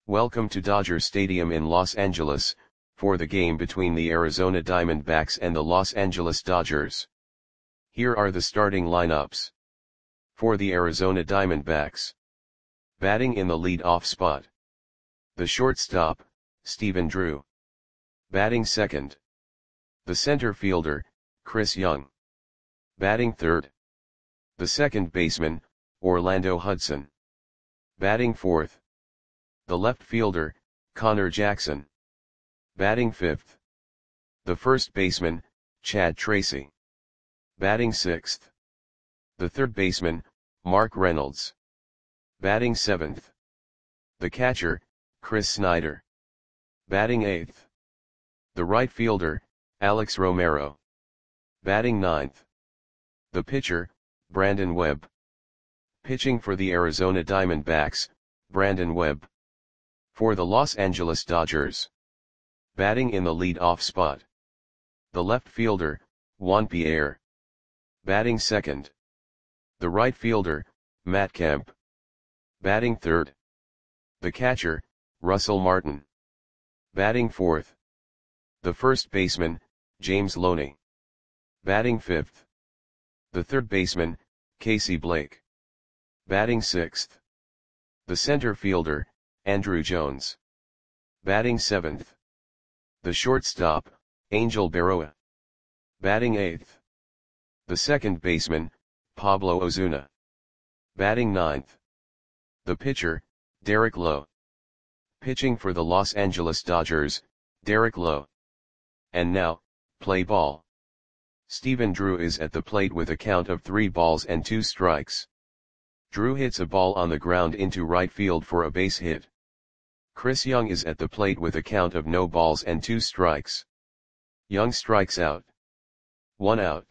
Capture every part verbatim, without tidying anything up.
Welcome to Dodger Stadium in Los Angeles, for the game between the Arizona Diamondbacks and the Los Angeles Dodgers. Here are the starting lineups. For the Arizona Diamondbacks. Batting in the lead-off spot. The shortstop, Stephen Drew. Batting second. The center fielder, Chris Young. Batting third. The second baseman, Orlando Hudson. Batting fourth. The left fielder, Connor Jackson. Batting fifth. The first baseman, Chad Tracy. Batting sixth. The third baseman, Mark Reynolds. Batting seventh. The catcher, Chris Snyder. Batting eighth. The right fielder, Alex Romero. Batting ninth. The pitcher, Brandon Webb. Pitching for the Arizona Diamondbacks, Brandon Webb. For the Los Angeles Dodgers. Batting in the lead-off spot. The left fielder, Juan Pierre. Batting second. The right fielder, Matt Kemp. Batting third. The catcher, Russell Martin. Batting fourth. The first baseman, James Loney. Batting fifth. The third baseman, Casey Blake. Batting sixth. The center fielder, Andruw Jones. Batting seventh. The shortstop, Angel Berroa. Batting eighth. The second baseman, Pablo Ozuna. Batting ninth. The pitcher, Derek Lowe. Pitching for the Los Angeles Dodgers, Derek Lowe. And now, play ball. Stephen Drew is at the plate with a count of three balls and two strikes. Drew hits a ball on the ground into right field for a base hit. Chris Young is at the plate with a count of no balls and two strikes. Young strikes out. One out.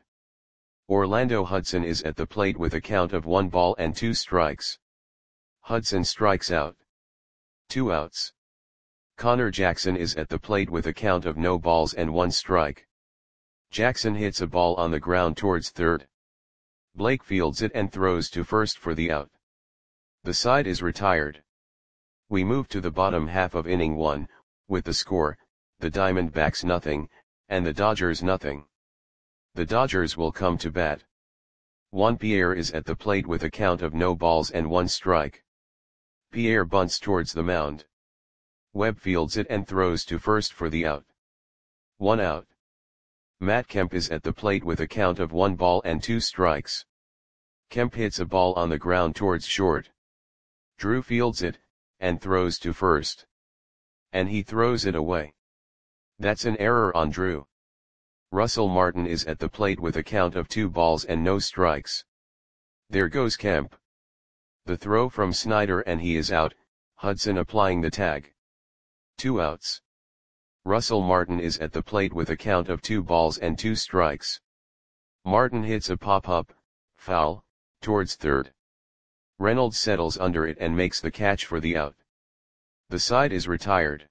Orlando Hudson is at the plate with a count of one ball and two strikes. Hudson strikes out. Two outs. Connor Jackson is at the plate with a count of no balls and one strike. Jackson hits a ball on the ground towards third. Blake fields it and throws to first for the out. The side is retired. We move to the bottom half of inning one, with the score, the Diamondbacks nothing, and the Dodgers nothing. The Dodgers will come to bat. Juan Pierre is at the plate with a count of no balls and one strike. Pierre bunts towards the mound. Webb fields it and throws to first for the out. One out. Matt Kemp is at the plate with a count of one ball and two strikes. Kemp hits a ball on the ground towards short. Drew fields it, and throws to first. And he throws it away. That's an error on Drew. Russell Martin is at the plate with a count of two balls and no strikes. There goes Kemp. The throw from Snyder and he is out, Hudson applying the tag. Two outs. Russell Martin is at the plate with a count of two balls and two strikes. Martin hits a pop-up, foul, towards third. Reynolds settles under it and makes the catch for the out. The side is retired.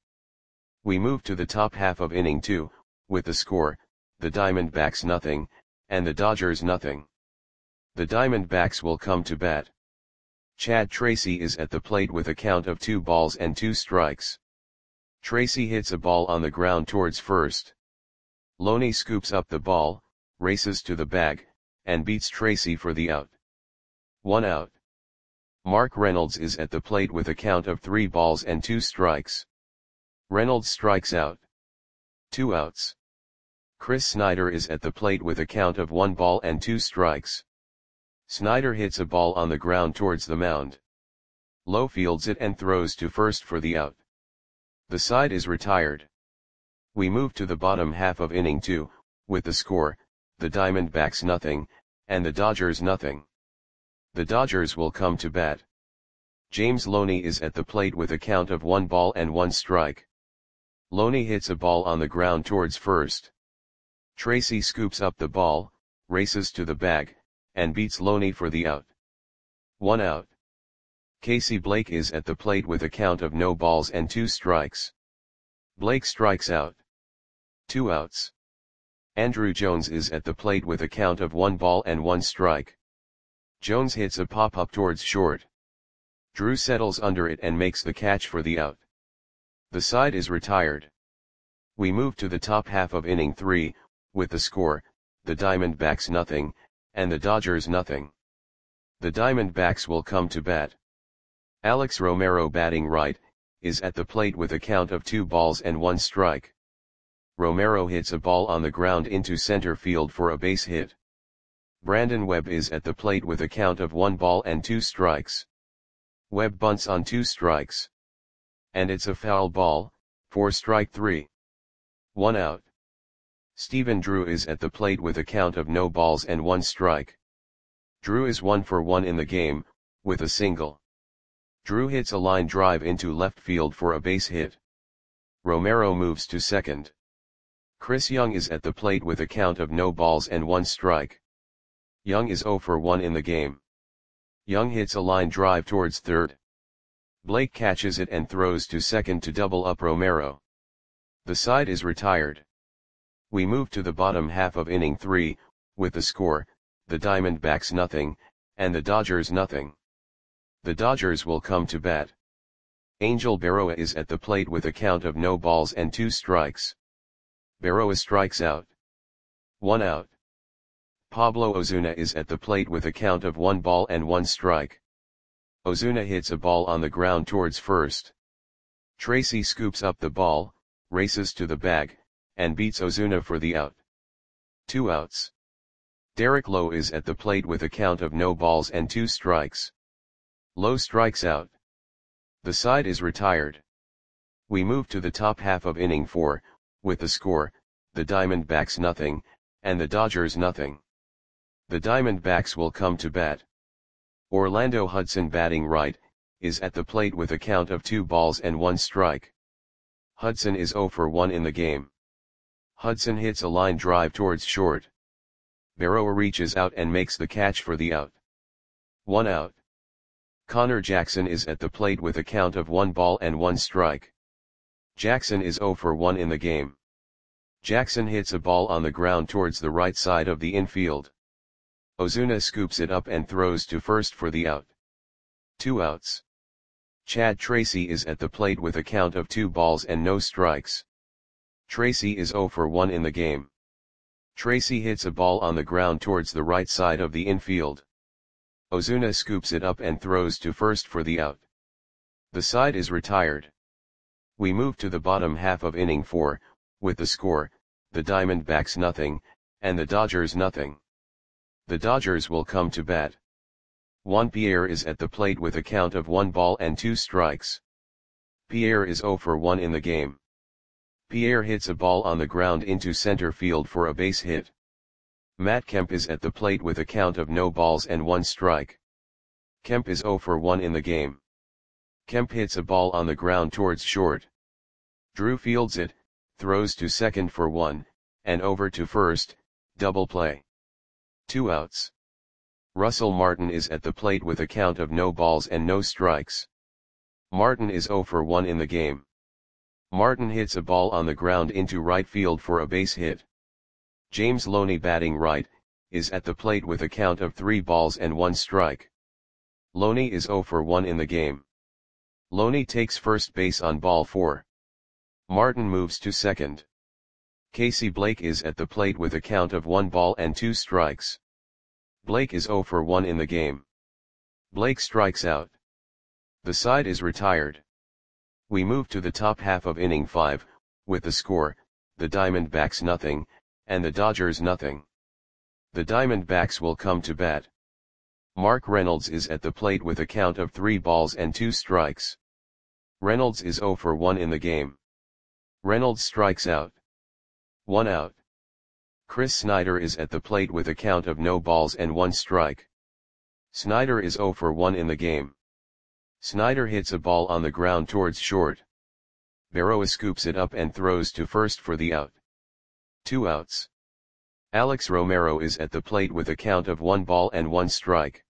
We move to the top half of inning two, with the score, the Diamondbacks nothing, and the Dodgers nothing. The Diamondbacks will come to bat. Chad Tracy is at the plate with a count of two balls and two strikes. Tracy hits a ball on the ground towards first. Loney scoops up the ball, races to the bag, and beats Tracy for the out. One out. Mark Reynolds is at the plate with a count of three balls and two strikes. Reynolds strikes out. Two outs. Chris Snyder is at the plate with a count of one ball and two strikes. Snyder hits a ball on the ground towards the mound. Lowe fields it and throws to first for the out. The side is retired. We move to the bottom half of inning two, with the score, the Diamondbacks nothing, and the Dodgers nothing. The Dodgers will come to bat. James Loney is at the plate with a count of one ball and one strike. Loney hits a ball on the ground towards first. Tracy scoops up the ball, races to the bag, and beats Loney for the out. One out. Casey Blake is at the plate with a count of no balls and two strikes. Blake strikes out. Two outs. Andruw Jones is at the plate with a count of one ball and one strike. Jones hits a pop-up towards short. Drew settles under it and makes the catch for the out. The side is retired. We move to the top half of inning three, with the score, the Diamondbacks nothing, and the Dodgers nothing. The Diamondbacks will come to bat. Alex Romero, batting right, is at the plate with a count of two balls and one strike. Romero hits a ball on the ground into center field for a base hit. Brandon Webb is at the plate with a count of one ball and two strikes. Webb bunts on two strikes. And it's a foul ball, for strike three. One out. Stephen Drew is at the plate with a count of no balls and one strike. Drew is one for one in the game, with a single. Drew hits a line drive into left field for a base hit. Romero moves to second. Chris Young is at the plate with a count of no balls and one strike. Young is zero for one in the game. Young hits a line drive towards third. Blake catches it and throws to second to double up Romero. The side is retired. We move to the bottom half of inning three, with the score, the Diamondbacks nothing, and the Dodgers nothing. The Dodgers will come to bat. Angel Berroa is at the plate with a count of no balls and two strikes. Berroa strikes out. One out. Pablo Ozuna is at the plate with a count of one ball and one strike. Ozuna hits a ball on the ground towards first. Tracy scoops up the ball, races to the bag, and beats Ozuna for the out. Two outs. Derek Lowe is at the plate with a count of no balls and two strikes. Lowe strikes out. The side is retired. We move to the top half of inning four, with the score, the Diamondbacks nothing, and the Dodgers nothing. The Diamondbacks will come to bat. Orlando Hudson, batting right, is at the plate with a count of two balls and one strike. Hudson is zero for one in the game. Hudson hits a line drive towards short. Berroa reaches out and makes the catch for the out. One out. Connor Jackson is at the plate with a count of one ball and one strike. Jackson is zero for one in the game. Jackson hits a ball on the ground towards the right side of the infield. Ozuna scoops it up and throws to first for the out. Two outs. Chad Tracy is at the plate with a count of two balls and no strikes. Tracy is zero for one in the game. Tracy hits a ball on the ground towards the right side of the infield. Ozuna scoops it up and throws to first for the out. The side is retired. We move to the bottom half of inning four, with the score, the Diamondbacks nothing, and the Dodgers nothing. The Dodgers will come to bat. Juan Pierre is at the plate with a count of one ball and two strikes. Pierre is zero for one in the game. Pierre hits a ball on the ground into center field for a base hit. Matt Kemp is at the plate with a count of no balls and one strike. Kemp is zero for one in the game. Kemp hits a ball on the ground towards short. Drew fields it, throws to second for one, and over to first, double play. Two outs. Russell Martin is at the plate with a count of no balls and no strikes. Martin is zero for one in the game. Martin hits a ball on the ground into right field for a base hit. James Loney, batting right, is at the plate with a count of three balls and one strike. Loney is zero for one in the game. Loney takes first base on ball four. Martin moves to second. Casey Blake is at the plate with a count of one ball and two strikes. Blake is zero for one in the game. Blake strikes out. The side is retired. We move to the top half of inning five, with the score, the Diamondbacks nothing, and the Dodgers nothing. The Diamondbacks will come to bat. Mark Reynolds is at the plate with a count of three balls and two strikes. Reynolds is zero for one in the game. Reynolds strikes out. One out. Chris Snyder is at the plate with a count of no balls and one strike. Snyder is zero for one in the game. Snyder hits a ball on the ground towards short. Berroa scoops it up and throws to first for the out. Two outs. Alex Romero is at the plate with a count of one ball and one strike.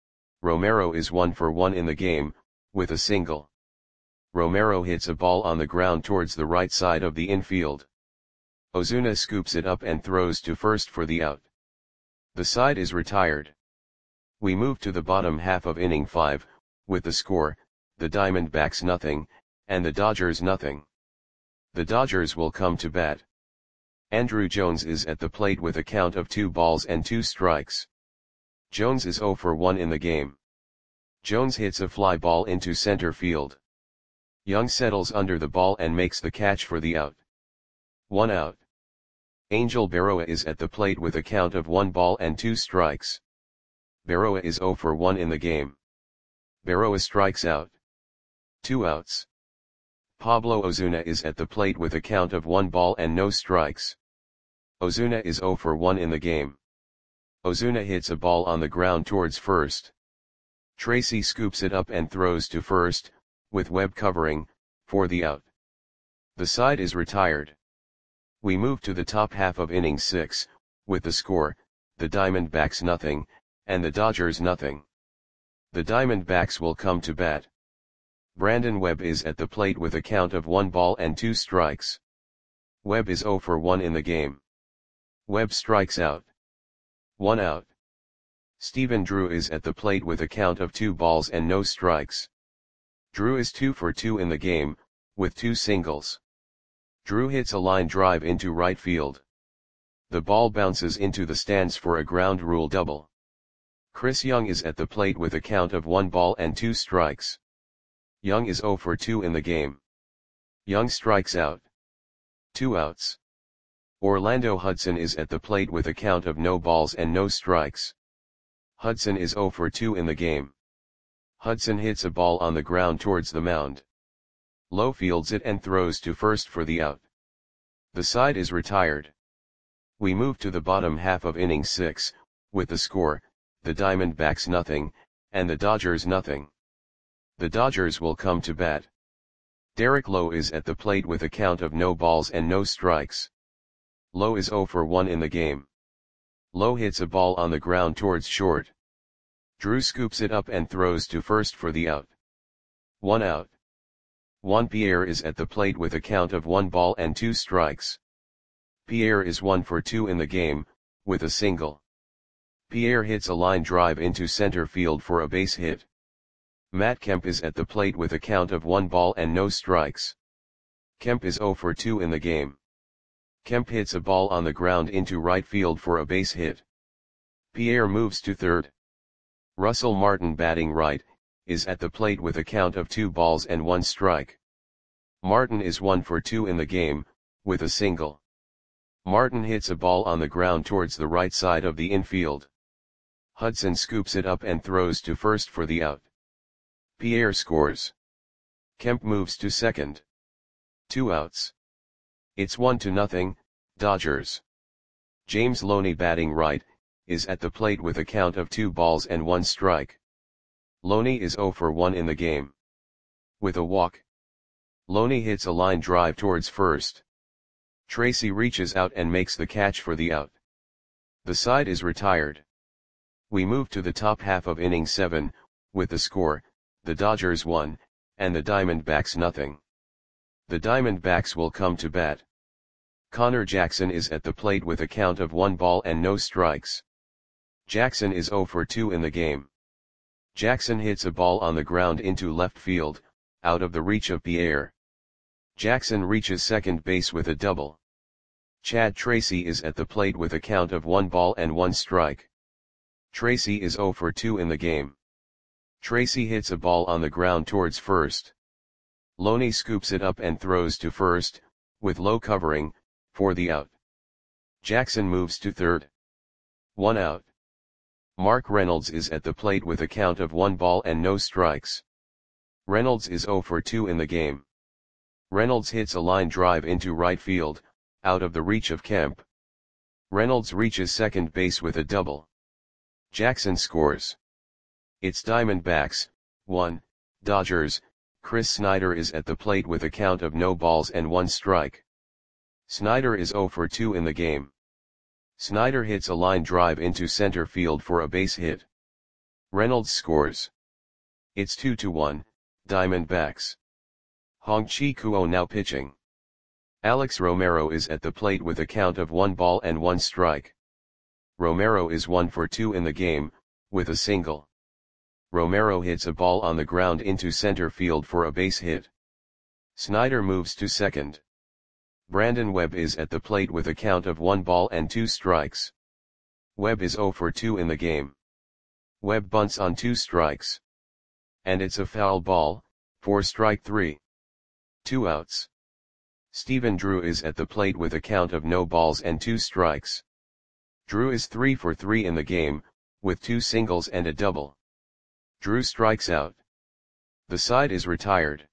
Romero is one for one in the game, with a single. Romero hits a ball on the ground towards the right side of the infield. Ozuna scoops it up and throws to first for the out. The side is retired. We move to the bottom half of inning five, with the score, the Diamondbacks nothing, and the Dodgers nothing. The Dodgers will come to bat. Andruw Jones is at the plate with a count of two balls and two strikes. Jones is oh for one in the game. Jones hits a fly ball into center field. Young settles under the ball and makes the catch for the out. One out. Angel Berroa is at the plate with a count of one ball and two strikes. Berroa is oh for one in the game. Berroa strikes out. Two outs. Pablo Ozuna is at the plate with a count of one ball and no strikes. Ozuna is oh for one in the game. Ozuna hits a ball on the ground towards first. Tracy scoops it up and throws to first, with Webb covering, for the out. The side is retired. We move to the top half of inning six, with the score, the Diamondbacks nothing, and the Dodgers nothing. The Diamondbacks will come to bat. Brandon Webb is at the plate with a count of one ball and two strikes. Webb is oh for one in the game. Webb strikes out. One out. Stephen Drew is at the plate with a count of two balls and no strikes. Drew is two for two in the game, with two singles. Drew hits a line drive into right field. The ball bounces into the stands for a ground rule double. Chris Young is at the plate with a count of one ball and two strikes. Young is oh for two in the game. Young strikes out. Two outs. Orlando Hudson is at the plate with a count of no balls and no strikes. Hudson is oh for two in the game. Hudson hits a ball on the ground towards the mound. Lowe fields it and throws to first for the out. The side is retired. We move to the bottom half of inning six, with the score, the Diamondbacks nothing, and the Dodgers nothing. The Dodgers will come to bat. Derek Lowe is at the plate with a count of no balls and no strikes. Lowe is oh for one in the game. Lowe hits a ball on the ground towards short. Drew scoops it up and throws to first for the out. One out. Juan Pierre is at the plate with a count of one ball and two strikes. Pierre is one for two in the game, with a single. Pierre hits a line drive into center field for a base hit. Matt Kemp is at the plate with a count of one ball and no strikes. Kemp is oh for two in the game. Kemp hits a ball on the ground into right field for a base hit. Pierre moves to third. Russell Martin, batting right, is at the plate with a count of two balls and one strike. Martin is one for two in the game, with a single. Martin hits a ball on the ground towards the right side of the infield. Hudson scoops it up and throws to first for the out. Pierre scores. Kemp moves to second. Two outs. It's one to nothing, Dodgers. James Loney, batting right, is at the plate with a count of two balls and one strike. Loney is oh for one in the game. With a walk. Loney hits a line drive towards first. Tracy reaches out and makes the catch for the out. The side is retired. We move to the top half of inning seven, with the score, the Dodgers one, and the Diamondbacks nothing. The Diamondbacks will come to bat. Connor Jackson is at the plate with a count of one ball and no strikes. Jackson is oh for two in the game. Jackson hits a ball on the ground into left field, out of the reach of Pierre. Jackson reaches second base with a double. Chad Tracy is at the plate with a count of one ball and one strike. Tracy is oh for two in the game. Tracy hits a ball on the ground towards first. Loney scoops it up and throws to first, with Lowe covering, for the out. Jackson moves to third. One out. Mark Reynolds is at the plate with a count of one ball and no strikes. Reynolds is oh for two in the game. Reynolds hits a line drive into right field, out of the reach of Kemp. Reynolds reaches second base with a double. Jackson scores. It's Diamondbacks, one, Dodgers. Chris Snyder is at the plate with a count of no balls and one strike. Snyder is oh for two in the game. Snyder hits a line drive into center field for a base hit. Reynolds scores. It's two to one, Diamondbacks. Hong-Chi Kuo now pitching. Alex Romero is at the plate with a count of one ball and one strike. Romero is one for two in the game, with a single. Romero hits a ball on the ground into center field for a base hit. Snyder moves to second. Brandon Webb is at the plate with a count of one ball and two strikes. Webb is zero for two in the game. Webb bunts on two strikes. And it's a foul ball, for strike three. Two outs. Stephen Drew is at the plate with a count of no balls and two strikes. Drew is three for three in the game, with two singles and a double. Drew strikes out. The side is retired.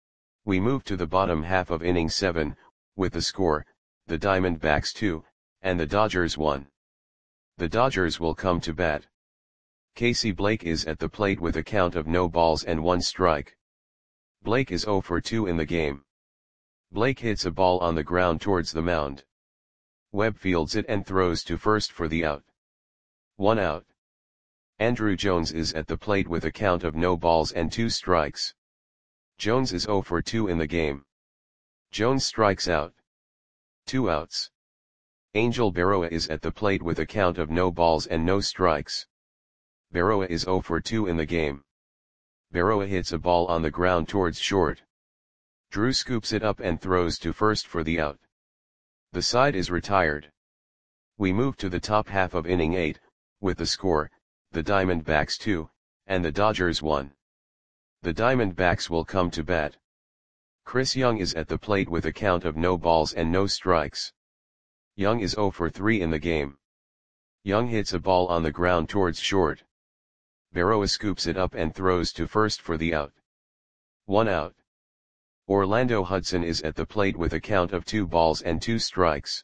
We move to the bottom half of inning seven, with the score, the Diamondbacks two, and the Dodgers one. The Dodgers will come to bat. Casey Blake is at the plate with a count of no balls and one strike. Blake is zero for two in the game. Blake hits a ball on the ground towards the mound. Webb fields it and throws to first for the out. One out. Andruw Jones is at the plate with a count of no balls and two strikes. Jones is zero for two in the game. Jones strikes out. Two outs. Angel Berroa is at the plate with a count of no balls and no strikes. Berroa is zero for two in the game. Berroa hits a ball on the ground towards short. Drew scoops it up and throws to first for the out. The side is retired. We move to the top half of inning eight, with the score, the Diamondbacks two, and the Dodgers one. The Diamondbacks will come to bat. Chris Young is at the plate with a count of no balls and no strikes. Young is zero for three in the game. Young hits a ball on the ground towards short. Berroa scoops it up and throws to first for the out. One out. Orlando Hudson is at the plate with a count of two balls and two strikes.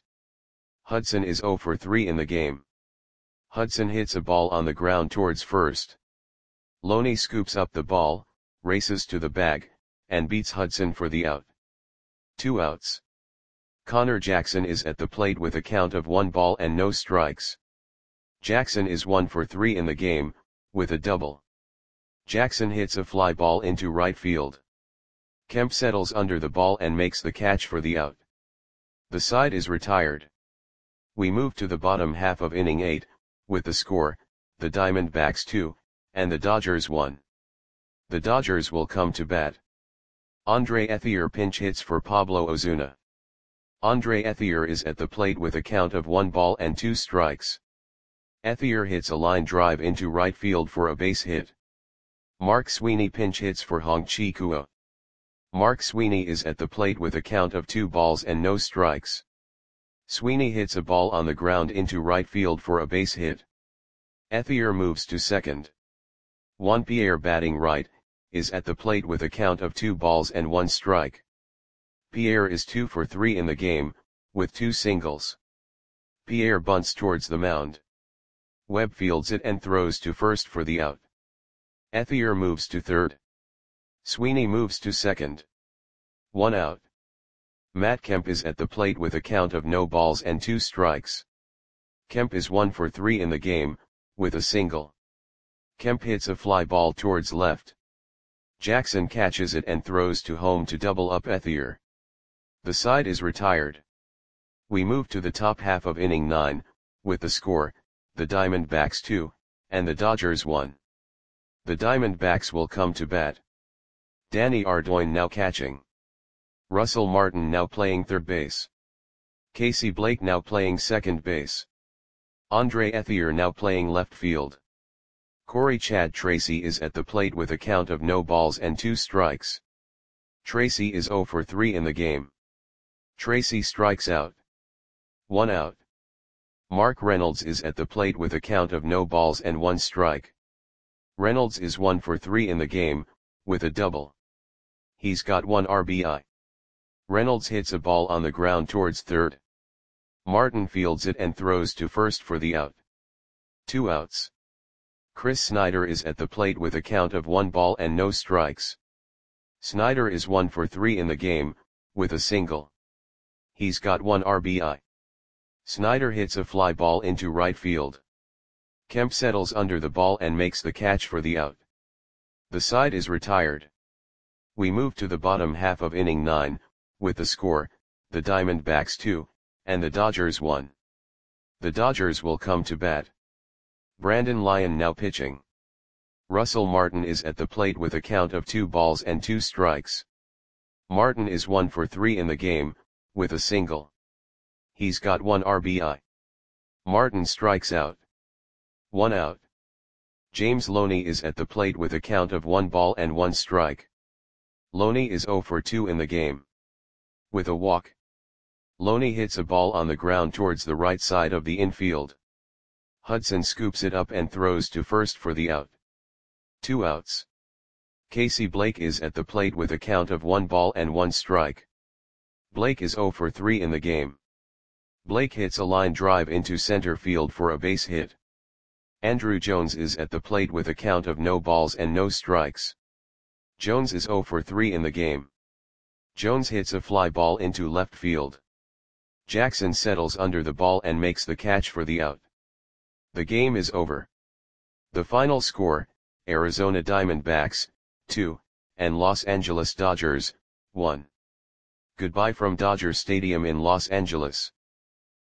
Hudson is zero for three in the game. Hudson hits a ball on the ground towards first. Loney scoops up the ball, races to the bag, and beats Hudson for the out. Two outs. Connor Jackson is at the plate with a count of one ball and no strikes. Jackson is one for three in the game, with a double. Jackson hits a fly ball into right field. Kemp settles under the ball and makes the catch for the out. The side is retired. We move to the bottom half of inning eight, with the score, the Diamondbacks two, and the Dodgers one. The Dodgers will come to bat. Andre Ethier pinch hits for Pablo Ozuna. Andre Ethier is at the plate with a count of one ball and two strikes. Ethier hits a line drive into right field for a base hit. Mark Sweeney pinch hits for Hong-Chi Kua. Mark Sweeney is at the plate with a count of two balls and no strikes. Sweeney hits a ball on the ground into right field for a base hit. Ethier moves to second. Juan Pierre, batting right, is at the plate with a count of two balls and one strike. Pierre is two for three in the game, with two singles. Pierre bunts towards the mound. Webb fields it and throws to first for the out. Ethier moves to third. Sweeney moves to second. One out. Matt Kemp is at the plate with a count of no balls and two strikes. Kemp is one for three in the game, with a single. Kemp hits a fly ball towards left. Jackson catches it and throws to home to double up Ethier. The side is retired. We move to the top half of inning nine, with the score, the Diamondbacks two, and the Dodgers one. The Diamondbacks will come to bat. Danny Ardoin now catching. Russell Martin now playing third base. Casey Blake now playing second base. Andre Ethier now playing left field. Corey Chad Tracy is at the plate with a count of no balls and two strikes. Tracy is zero for three in the game. Tracy strikes out. One out. Mark Reynolds is at the plate with a count of no balls and one strike. Reynolds is one for three in the game, with a double. He's got one R B I. Reynolds hits a ball on the ground towards third. Martin fields it and throws to first for the out. Two outs. Chris Snyder is at the plate with a count of one ball and no strikes. Snyder is one for three in the game, with a single. He's got one R B I. Snyder hits a fly ball into right field. Kemp settles under the ball and makes the catch for the out. The side is retired. We move to the bottom half of inning nine, with the score, the Diamondbacks two, and the Dodgers one. The Dodgers will come to bat. Brandon Lyon now pitching. Russell Martin is at the plate with a count of two balls and two strikes. Martin is one for three in the game, with a single. He's got one R B I. Martin strikes out. One out. James Loney is at the plate with a count of one ball and one strike. Loney is oh for two in the game. With a walk. Loney hits a ball on the ground towards the right side of the infield. Hudson scoops it up and throws to first for the out. Two outs. Casey Blake is at the plate with a count of one ball and one strike. Blake is oh for three in the game. Blake hits a line drive into center field for a base hit. Andruw Jones is at the plate with a count of no balls and no strikes. Jones is oh for three in the game. Jones hits a fly ball into left field. Jackson settles under the ball and makes the catch for the out. The game is over. The final score, Arizona Diamondbacks, two, and Los Angeles Dodgers, one. Goodbye from Dodger Stadium in Los Angeles.